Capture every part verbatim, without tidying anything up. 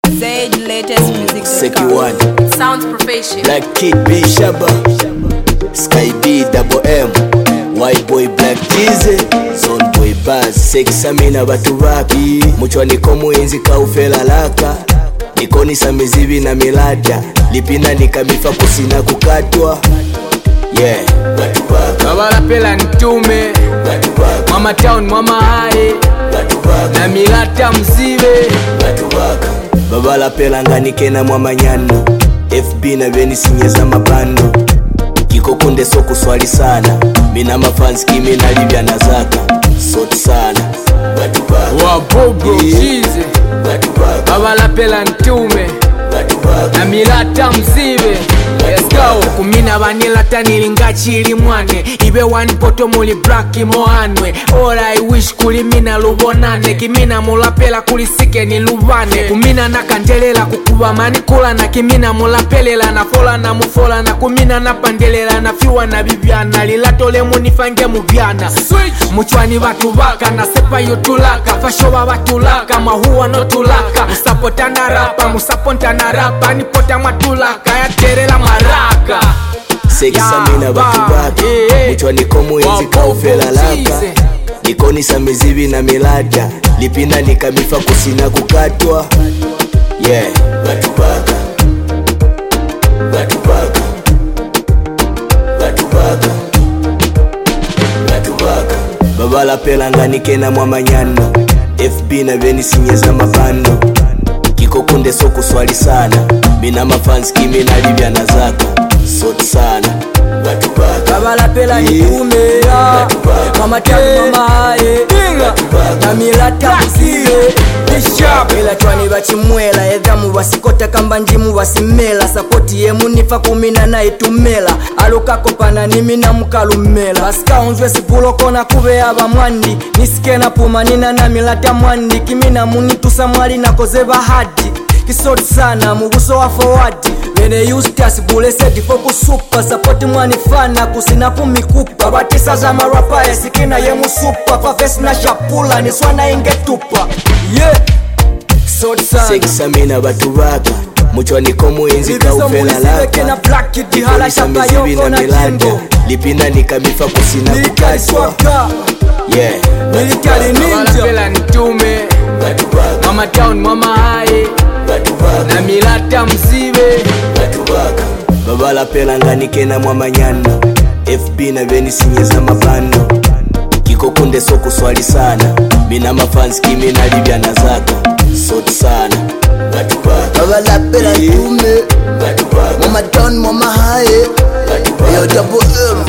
Zaid latest music. Seki one Sounds professional. Black Kid B Shaba Sky B Double M White Boy Black Jeezy Zone Boy Buzz Seki Samina batu baki Muchwa niko muinzi kaufela laka Niko nisa mizivi na milada Lipina nikamifa kusina kukatwa. Yeah, batu baka Babala pela nitume Batu baka Mama town mama hae Batu baka na milata mzive Batu baka Babala pela nganike na mwamanyano F B na veni sinyeza mabando Kiko kunde so kuswali sana Mina mafans kimi na livya na zaka Sot sana Batu baka Wabobo Jeezy Batu baka Babala pela nitume Batu baka na milata mzive. Let's go. Kumina vanilla tanili ngachili mwane Ibe wani poto muli braki moanwe. All I wish kulimina lubonane Kimina mulapela kulisike ni lubane. Kumina na kandelela kukuba manikula na kimina mulapelela na fola na mufola na kumina na pandelela na fiwa na bibiana. Lilatole munifange mubiana Muchwani batu baka na sepa yutulaka Fashoba batulaka mahuwa no tulaka Musapota na rapa musaponta na rapa Nipota matulaka ya terela maraka. Seki Samina batu baka Muchwa niko muinzi kaufela laka Niko nisa mizivi na milada Lipina nikamifa kusina kukatwa. Yeah, batu baka Batu baka Batu baka Batu baka Babala pela nganike na mwamanyano F B na veni sinyeza mabando Kiko kunde so kuswali sana Mina mafans kimi na livya na zaka Sot sana Batu baka Babala pela nitume Batu baka Mama town mama hae na milata mzive. Ela chwani bachimwela edhamu basikota kamba njimu basimela. Sapoti ye munifa kumina na itumela Alukako pana nimi na mukalumela. Basika unzwe sipuloko na kube aba mwandi Nisike na puma nina na milata mwandi Kimina munitusa mwali na kozeba hadi Kisoti sana muguso wa forward Bene Eustace bulese foku super. Support mwani fana kusina kumikupa. Batisa za marapa ya sikina ye musupa. Fafesi na shapula ni swana inge tupa. Yeah, soti sana Seki Samina batu baka Muchwa niko muinzi kaufela laka na Black Kid Niko hala nisa shaka mizivi yoko na na milada jimbo. Lipina nikamifa kusina Military kukatwa. swaka, Yeah, military Babala ninja. pela nitume batu baka Mama town mama hae Batu baka na milata mzive. Batu baka Babala pela nganike na mwamanyano F B na veni sinyeza mabando Kiko kunde so kuswali sana Mina mafans kimi na livya na zaka Sot sana Batu baka Babala pela nitume Batu baka Mama town mama hae Batu baka Yo double M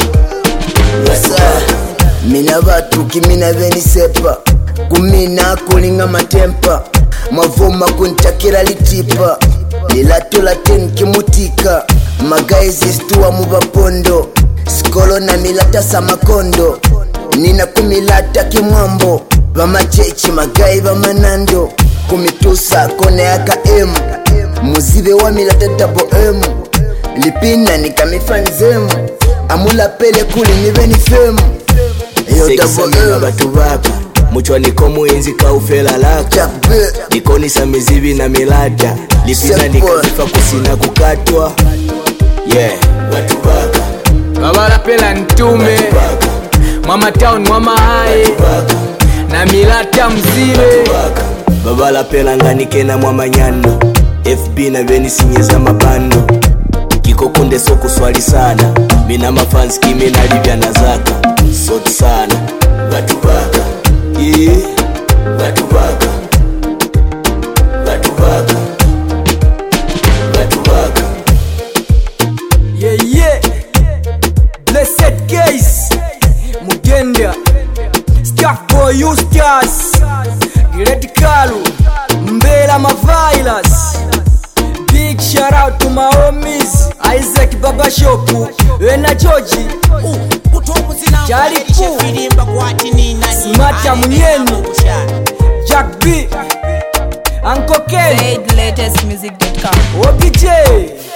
Yasa Mina batu kimina veni sepa Kumina kulinga matempa Mavoma kuntakira litipa Nilatola ten kimutika Magaizi stuwa mubapondo Skolo na milata samakondo Nina kumilata kimwambo Bamachechi magai bamanando Kumitusa kone aka M Muzibe wa milata double M Lipina nikamifanzemu Amula pele kuli niveni femu Yo Seki double Samina M batu baka Muchwa niko muinzi kaufela laka Jack B Niko nisa mizivi na milada Lipina Sepo. nikamifa kusina kukatwa. Yeah, batu baka Babala pela nitume Baka Mama town mama hae Baka na milata mzive. Baka Babala pela nganike na mwamanyano F B na veni sinyeza mabando Kiko kunde so kuswali sana Mina mafans kimi na livya na zaka Sot sana Batu baka Yeah, batu baka Batu baka Batu baka Yeah, yeah. Blessed case Mugenda Staff boy Eustace Great Kalu Mbela Mavilas. Big shout out to my homies Isaac Baba Shopu Wena Georgie Charlie Poo Smata Munyeni Jack B Uncle Ken Zaid latest music dot com. O B J